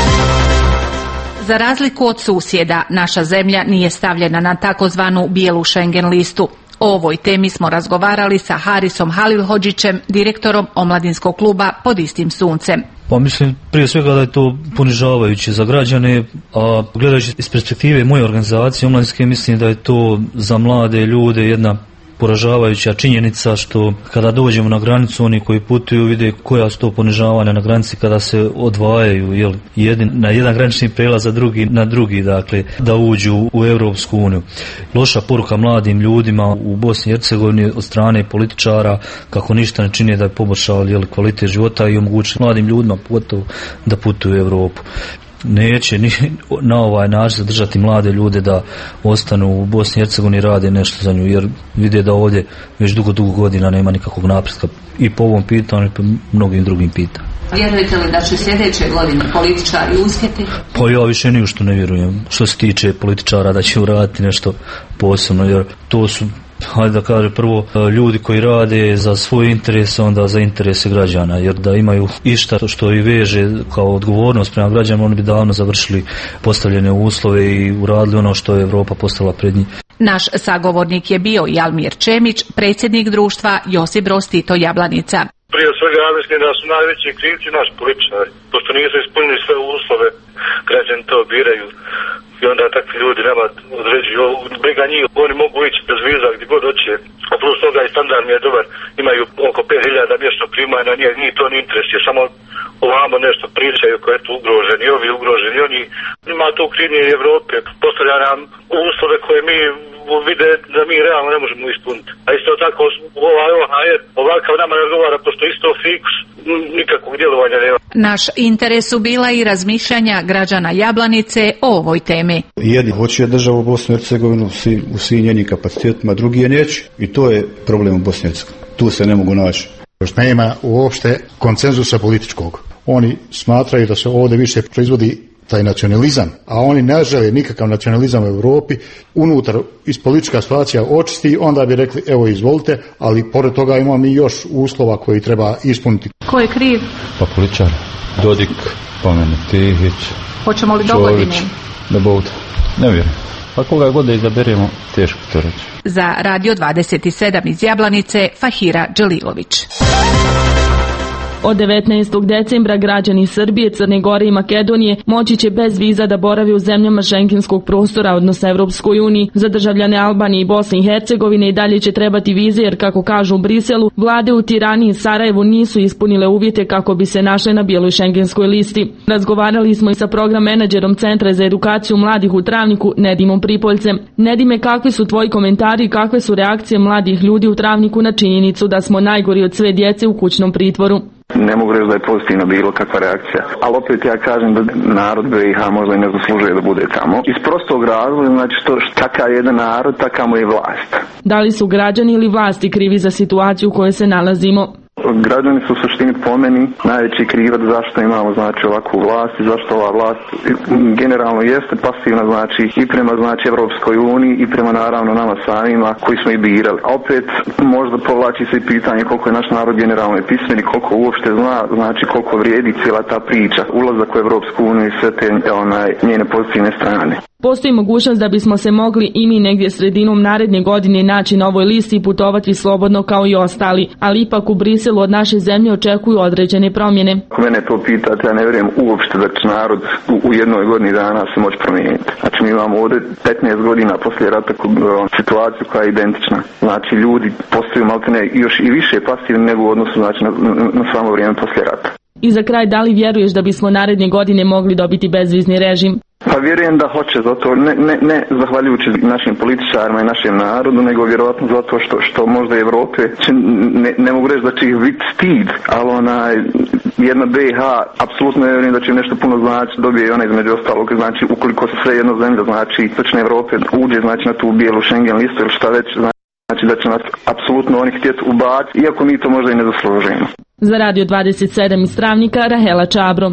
Za razliku od susjeda, naša zemlja nije stavljena na takozvanu bijelu Schengen listu. O ovoj temi smo razgovarali sa Harisom Halilhodžićem, direktorom omladinskog kluba Pod istim suncem. Pa mislim prije svega da je to ponižavajuće za građane, a gledajući iz perspektive moje organizacije omladinske, mislim da je to za mlade ljude jedna poražavajuća činjenica što kada dođemo na granicu oni koji putuju vide koja su to ponižavanja na granici kada se odvajaju na jedan granični prijelaz, a drugi na drugi, dakle da uđu u Europsku uniju. Loša poruka mladim ljudima u Bosni i Hercegovini od strane političara kako ništa ne čini da bi poboljšavali kvalitet života i omogućili mladim ljudima pogotovo da putuju u Europu. Neće ni na ovaj način zadržati mlade ljude da ostanu u Bosni i Hercegovini i rade nešto za nju, jer vide da ovdje već dugo godina nema nikakvog napretka i po ovom pitanju i po mnogim drugim pitanjima. Vjerujete li da će sljedeće godine političari uspjeti? Pa ja više ni u što ne vjerujem što se tiče političara da će uraditi nešto posebno, jer to su, hajde da kaže, prvo ljudi koji rade za svoj interes, onda za interese građana, jer da imaju išta što i veže kao odgovornost prema građanima, oni bi davno završili postavljene uslove i uradili ono što je Europa postavila pred njih. Naš sagovornik je bio i Almir Čemić, predsjednik društva Josip Broz Tito Jablanica. Prije svega ja mislim da su najveći krivci naši političari, pošto nisu ispunili sve uslove, građani to biraju i onda takvi ljudi nama određuju briga njih, oni mogu ići bez viza gdje god hoće, a plus toga i standard mi je dobar, imaju oko 5000 mjesto primanja, njih to ne interesuje, samo ovamo nešto pričaju koji je tu ugroženi, ovi ugroženi, oni ima to krivnje Evrope, postavlja nam uslove koje mi vide da mi realno ne možemo ispuniti. A isto tako ovakav nama ne odgovara, pošto isto fiks, nikakvog djelovanja nema. Naš interes su bila i razmišljanja građana Jablanice o ovoj temi. Jedni hoće državu Bosnu i Hercegovinu u svim njenim kapacitetima, drugi je neće i to je problem u Bosni i Hercegovini. Tu se ne mogu naći. Nema uopšte konsenzusa političkog. Oni smatraju da se ovdje više proizvodi taj nacionalizam, a oni ne žele nikakav nacionalizam u Europi. Unutar iz politička situacija očisti, onda bi rekli evo izvolite, ali pored toga imamo mi još uslova koji treba ispuniti. Ko je kriv? Pa političar, Dodik, po meni Tihić, Hoćemo li dogodine? Da bude, ne vjerujem. Pa koga god da izaberemo, teško to reći. Za Radio 27 iz Jablanice, Fahira Đelilović. Od 19. decembra građani Srbije, Crne Gore i Makedonije moći će bez viza da borave u zemljama šengenskog prostora, odnosno Evropskoj uniji. Za državljane Albanije i Bosne i Hercegovine i dalje će trebati vize jer, kako kažu u Briselu, vlade u Tirani i Sarajevu nisu ispunile uvjete kako bi se našle na bijeloj šengenskoj listi. Razgovarali smo i sa program menadžerom Centra za edukaciju mladih u Travniku, Nedimom Pripoljcem. Nedime, kakvi su tvoji komentari i kakve su reakcije mladih ljudi u Travniku na činjenicu da smo najgori od sve djece u kućnom pritvoru? Ne mogu reći da je pozitivna bilo kakva reakcija, ali opet ja kažem da narod BiH možda i ne zaslužuje da bude tamo. Iz prostog razloga, znači što takav jedan narod, takav mu je vlast. Da li su građani ili vlasti krivi za situaciju u kojoj se nalazimo? Građani su u suštini po meni najveći krivac zašto imamo znači ovakvu vlast i zašto ova vlast generalno jeste pasivna znači i prema znači Evropskoj uniji i prema naravno nama samima koji smo i birali. A opet možda povlači se i pitanje koliko je naš narod generalno pismen i koliko uopšte zna, znači koliko vrijedi cijela ta priča, ulazak u Evropsku uniju i sve te njene pozitivne strane. Postoji mogućnost da bismo se mogli i mi negdje sredinom naredne godine naći na ovoj listi i putovati slobodno kao i ostali, ali ipak u Briselu od naše zemlje očekuju određene promjene. Ako mene to pitate, ja ne vjerujem uopšte da će narod u jednoj godini dana se moći promijeniti. Znači mi imamo ovdje 15 godina poslije rata situaciju koja je identična. Znači ljudi postaju maltene još i više pasivni nego u odnosu znači, na samo vrijeme poslije rata. I za kraj, da li vjeruješ da bismo naredne godine mogli dobiti bezvizni režim? Pa vjerujem da hoće, zato ne zahvaljujući našim političarima i našem narodu, nego vjerojatno zato što možda Evrope, ne mogu reći da će ih biti stid, ali jedna BiH, apsolutno ne vjerujem da će nešto puno znači, dobije ona između ostalog, znači ukoliko se sve jedna zemlja, znači Istočne Evrope uđe znači na tu bijelu Schengen listu ili šta već, znači da će nas apsolutno oni htjeti ubaciti, iako mi to možda i ne zaslužujemo. Za Radio 27 iz Travnika, Rahela Čabro.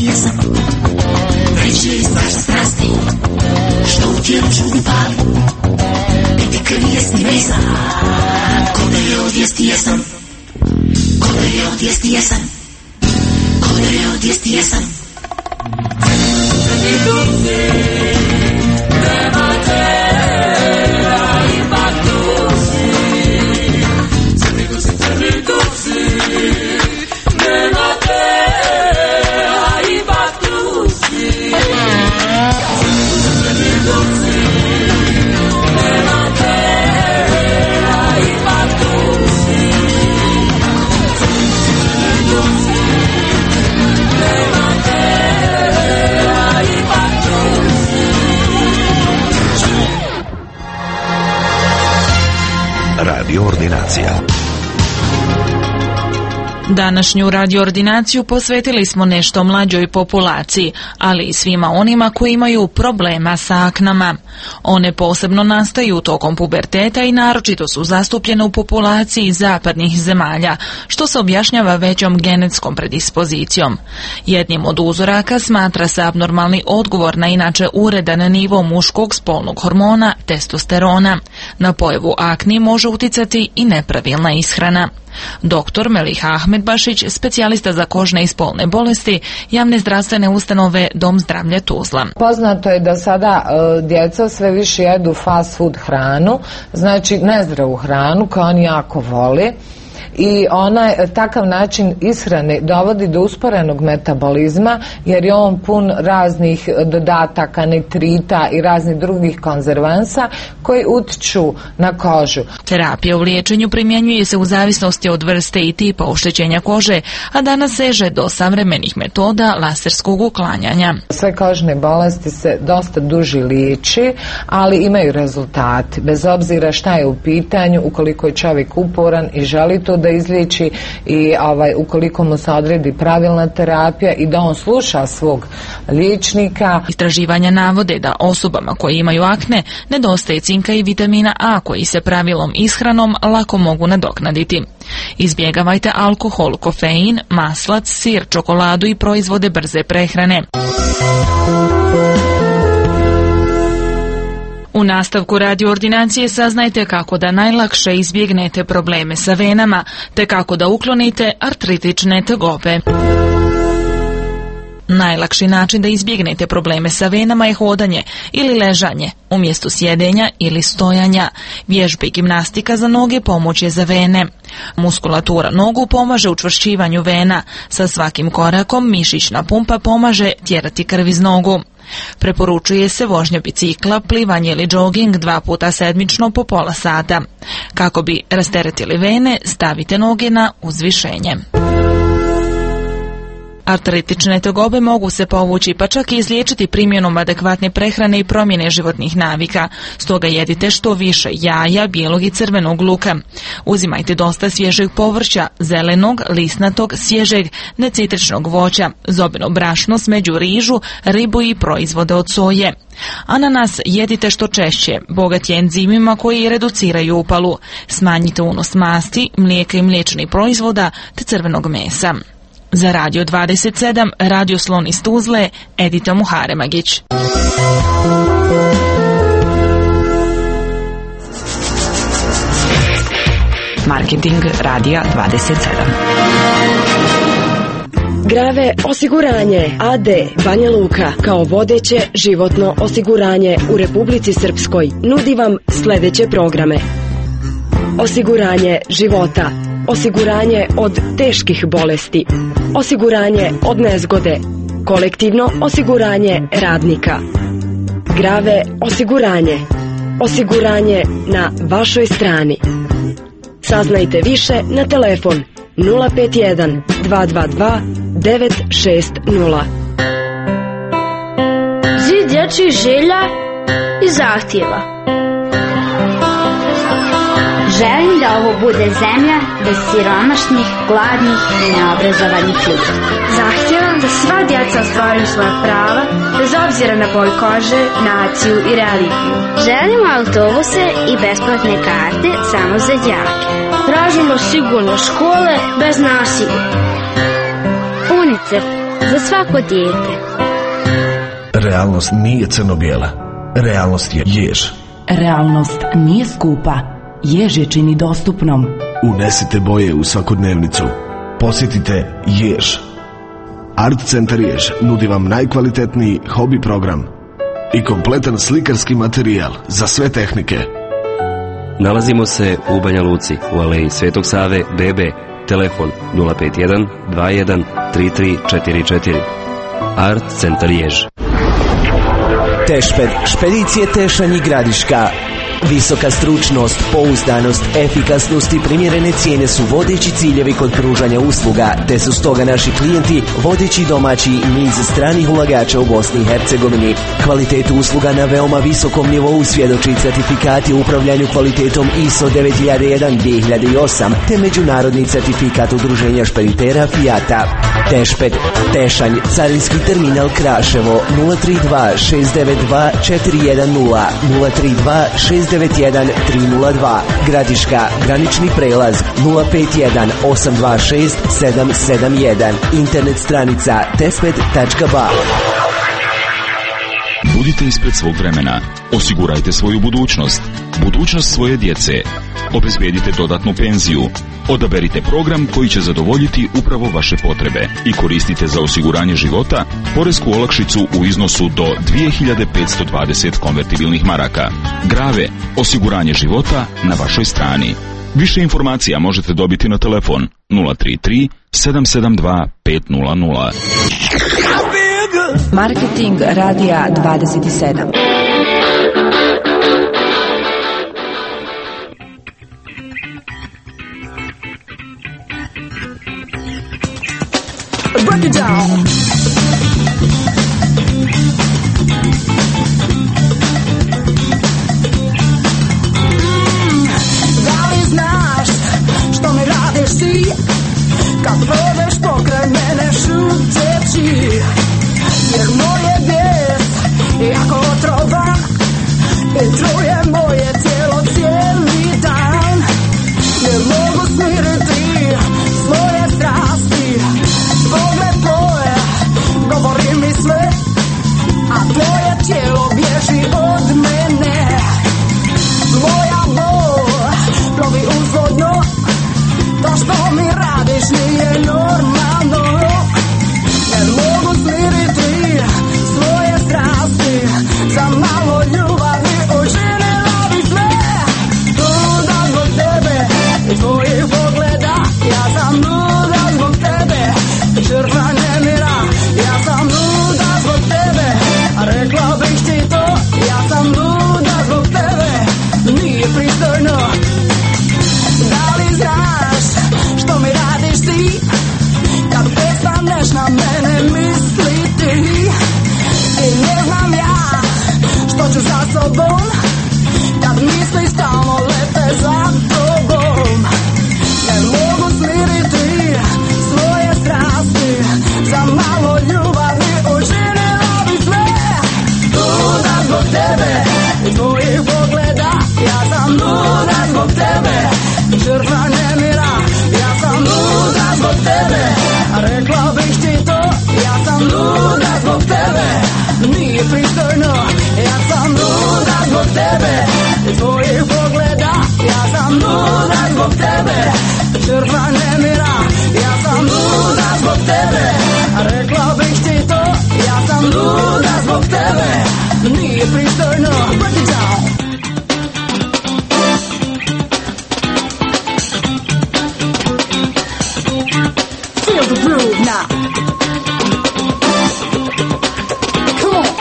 jesam. Previše je strašna strasti, što u tijelu čudi pali. Biti krvi jesni mesa, ko da je odjesti jesam. Ko da je odjesti jesam. Ko da je odjesti jesam. Nema te, a ipak tu si. Crni dusi, nema te, a ipak tu si. Crni dusi, nema te, a ipak tu si. Crni dusi, nema te, a ipak tu si. Radio Ordinacija. Današnju radioordinaciju posvetili smo nešto mlađoj populaciji, ali i svima onima koji imaju problema sa aknama. One posebno nastaju tokom puberteta i naročito su zastupljene u populaciji zapadnih zemalja, što se objašnjava većom genetskom predispozicijom. Jednim od uzoraka smatra se abnormalni odgovor na inače uredan nivo muškog spolnog hormona testosterona. Na pojavu akni može uticati i nepravilna ishrana. Dr. Meliha Ahmedbašić, specijalista za kožne i spolne bolesti javne zdravstvene ustanove Dom zdravlja Tuzla. Poznato je da sada djeca sve više jedu fast food hranu, znači nezdravu hranu koju oni jako vole. I takav način ishrane dovodi do usporenog metabolizma jer je on pun raznih dodataka, nitrita i raznih drugih konzervansa koji utiču na kožu. Terapija u liječenju primjenjuje se u zavisnosti od vrste i tipa oštećenja kože, a danas seže do savremenih metoda laserskog uklanjanja. Sve kožne bolesti se dosta duže liječi, ali imaju rezultati. Bez obzira šta je u pitanju, ukoliko je čovjek uporan i želi to da izliječi i ukoliko mu se odredi pravilna terapija i da on sluša svog liječnika. Istraživanja navode da osobama koje imaju akne nedostaje cinka i vitamina A koji se pravilnom ishranom lako mogu nadoknaditi. Izbjegavajte alkohol, kofein, maslac, sir, čokoladu i proizvode brze prehrane. U nastavku radioordinacije saznajte kako da najlakše izbjegnete probleme sa venama, te kako da uklonite artritične tegobe. Najlakši način da izbjegnete probleme sa venama je hodanje ili ležanje, umjesto sjedenja ili stojanja. Vježbe i gimnastika za noge pomoć je za vene. Muskulatura nogu pomaže učvršćivanju vena. Sa svakim korakom mišićna pumpa pomaže tjerati krv iz nogu. Preporučuje se vožnja bicikla, plivanje ili džoging 2 puta sedmično po pola sata. Kako bi rasteretili vene, stavite noge na uzvišenje. Artritične tegobe mogu se povući pa čak i izliječiti primjenom adekvatne prehrane i promjene životnih navika. Stoga jedite što više jaja, bijelog i crvenog luka. Uzimajte dosta svježeg povrća, zelenog, lisnatog, svježeg, necitričnog voća, zobeno brašno, smeđu rižu, ribu i proizvode od soje. Ananas jedite što češće, bogat je enzimima koji reduciraju upalu. Smanjite unos masti, mlijeka i mliječnih proizvoda te crvenog mesa. Za Radio 27, Radio Slon iz Tuzle, Edita Muharemagić. Marketing Radija 27. Grave osiguranje AD Banja Luka kao vodeće životno osiguranje u Republici Srpskoj nudi vam sljedeće programe: osiguranje života, osiguranje od teških bolesti, osiguranje od nezgode, kolektivno osiguranje radnika, Grave osiguranje, osiguranje na vašoj strani. Saznajte više na telefon 051 222 960. Zid dječjih želja i zahtjeva. Želim da ovo bude zemlja bez siromašnih, gladnih i neobrazovanih ljudi. Zahtijevam da sva djeca ostvaruju svoja prava, bez obzira na boju kože, naciju i religiju. Želimo autobuse i besplatne karte samo za đake. Tražimo sigurne škole bez nasilja. UNICEF, za svako dijete. Realnost nije crno-bijela. Realnost je jež. Realnost nije skupa. Jež je čini dostupnom. Unesite boje u svakodnevnicu. Posjetite Jež. Art Centar Jež nudi vam najkvalitetniji hobi program i kompletan slikarski materijal za sve tehnike. Nalazimo se u Banja Luci, u aleji Svetog Save, BB, telefon 051 21 3344. Art Centar Jež. Tešped, špedicije Tešanj i Gradiška. Visoka stručnost, pouzdanost, efikasnost i primjerene cijene su vodeći ciljevi kod pružanja usluga, te su stoga naši klijenti vodeći domaći niz stranih ulagača u Bosni i Hercegovini. Kvalitetu usluga na veoma visokom nivou svjedoči certifikati u upravljanju kvalitetom ISO 9001-2008, te međunarodni certifikat udruženja špeditera Fijata. Tešped, Tešanj, carinski terminal Kraševo, 032 692 410, 032 691 302, Gradiška, granični prelaz 051 826 771, internet stranica tesped.ba. Budite ispred svog vremena. Osigurajte svoju budućnost. Budućnost svoje djece. Obezbedite dodatnu penziju. Odaberite program koji će zadovoljiti upravo vaše potrebe i koristite za osiguranje života poresku olakšicu u iznosu do 2520 konvertibilnih maraka. Grave, osiguranje života na vašoj strani. Više informacija možete dobiti na telefon 033 772 500. Marketing radija 27. Break it down. Da li znaš što mi radiš ti kad prodeš pokraj mene šuteći? Jer moje bijes je jako otrovan i truje moje tijelo cijeli dan. Ne mogu smiriti svoje strasti, pogled tvoje govori mi sve, a tvoje tijelo bježi od mene. Tvoja bol plovi uzvodno, to što mi radiš nije normalno. Ne mogu smiriti svoje strasti, za malo ljubavi učinila bi sve. Luda zbog tebe i tvojih pogleda, ja sam luda zbog tebe, žrtva nemira. Ja sam luda zbog tebe, a rekla bih ti to, ja sam luda zbog tebe, nije pristojno. Da li znaš što mi radiš ti kad prestaneš na mene misliti? I ne znam ja što ću sa sobom kad misli stalno lete za tobom. Ne mogu smiriti svoje strasti, za malo ljubavi učinila bi sve. Luda zbog tebe i tvojih pogleda, ja sam luda zbog tebe, žrtva nemira. Ja sam luda zbog tebe, a rekla bih ti to, ja sam luda zbog tebe, nije pristojno. Ja sam luda zbog tebe i tvojih pogleda, ja sam luda zbog tebe, žrtva nemira. Ja sam luda zbog tebe, a rekla bih ti to, ja sam luda zbog tebe, nije pristojno. Break it down. Feel the groove now. Come on.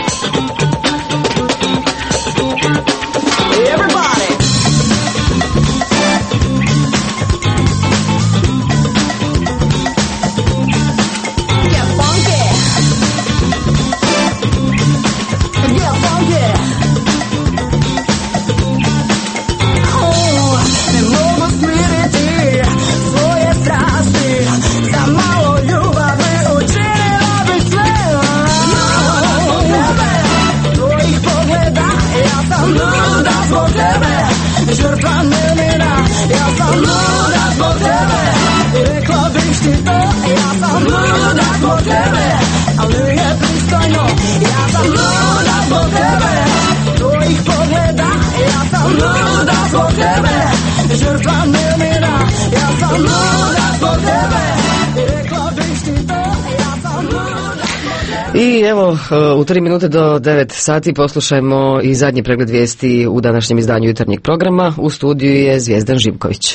Everybody. Get funky. Get funky. sam luda zbog tebe. Rekla bih ti to, ja sam luda. I evo, u 3 minute do 9 sati poslušajmo i zadnji pregled vijesti u današnjem izdanju jutarnjeg programa. U studiju je Zvijezdan Živković.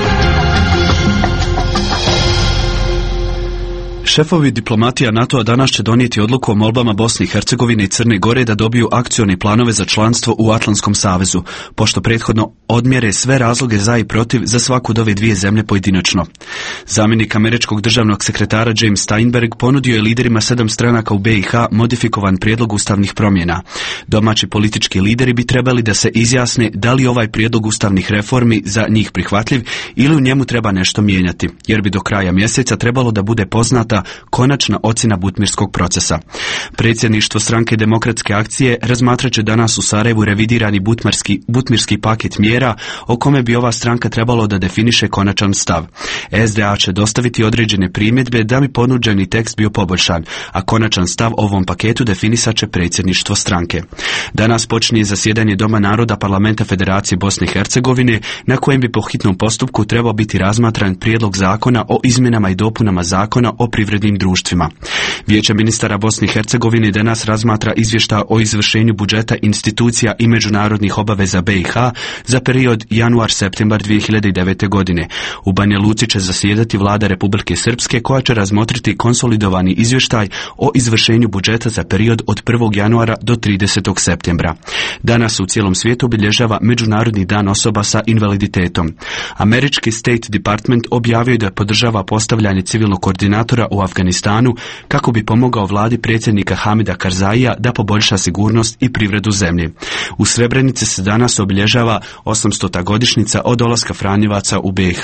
Šefovi diplomatija NATO-a danas će donijeti odluku o molbama Bosne i Hercegovine i Crne Gore da dobiju akcioni planove za članstvo u Atlantskom savezu, pošto prethodno odmjere sve razloge za i protiv za svaku od ove dvije zemlje pojedinačno. Zamjenik američkog državnog sekretara James Steinberg ponudio je liderima 7 stranaka u BiH modifikovan prijedlog ustavnih promjena. Domaći politički lideri bi trebali da se izjasne da li ovaj prijedlog ustavnih reformi za njih prihvatljiv ili u njemu treba nešto mijenjati, jer bi do kraja mjeseca trebalo da bude poznata konačna ocjena butmirskog procesa. Predsjedništvo stranke Demokratske akcije razmatrat će danas u Sarajevu revidirani butmirski paket mjera o kome bi ova stranka trebalo da definiše konačan stav. SDA će dostaviti određene primjedbe da bi ponuđeni tekst bio poboljšan, a konačan stav ovom paketu definisat će predsjedništvo stranke. Danas počinje zasjedanje Doma naroda Parlamenta Federacije Bosne i Hercegovine, na kojem bi po hitnom postupku trebao biti razmatran prijedlog zakona o izmjenama i dopunama zakona o privrednim društvima. Vijeće ministara Bosne i Hercegovine danas razmatra izvještaj o izvršenju budžeta institucija i međunarodnih obaveza BiH za period januar-septembar 2009. godine. U Banja Luci će zasjedati vlada Republike Srpske, koja će razmotriti konsolidovani izvještaj o izvršenju budžeta za period od 1. januara do 30. septembra. Danas u cijelom svijetu obilježava Međunarodni dan osoba sa invaliditetom. Američki State Department objavio je da podržava postavljanje civilnog koordinatora u Afganistanu kako bi pomogao vladi predsjednika Hamida Karzaija da poboljša sigurnost i privredu zemlje. U Srebrenici se danas obilježava 800. godišnjica od dolaska Franjevaca u BiH.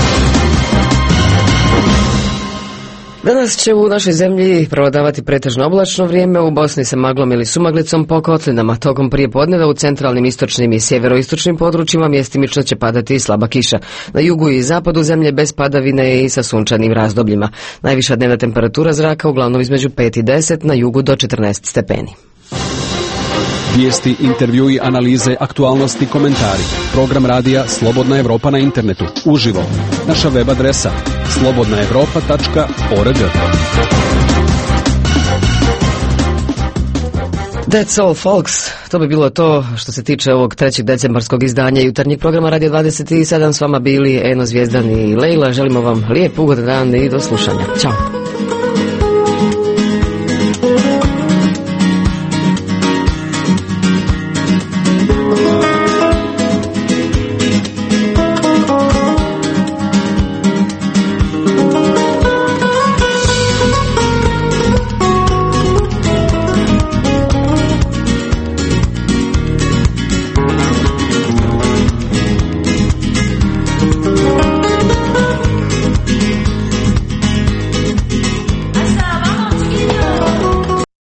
Danas će u našoj zemlji prevladavati pretežno oblačno vrijeme, u Bosni sa maglom ili sumaglicom po kotlinama. Tokom prijepodneva u centralnim, istočnim i sjeveroistočnim područjima mjestimično će padati i slaba kiša. Na jugu i zapadu zemlje bez padavine i sa sunčanim razdobljima. Najviša dnevna temperatura zraka uglavnom između 5 i 10, na jugu do 14 stepeni. Vijesti, intervjui, analize, aktualnosti, komentari. Program radija Slobodna Evropa na internetu. Uživo. Naša web adresa slobodnaevropa.org. That's all, folks. To bi bilo to što se tiče ovog 3. decembarskog izdanja jutarnjeg programa Radio 27. S vama bili Eno, Zvijezdan i Lejla. Želimo vam lijep, ugodan dan i do slušanja. Ćao.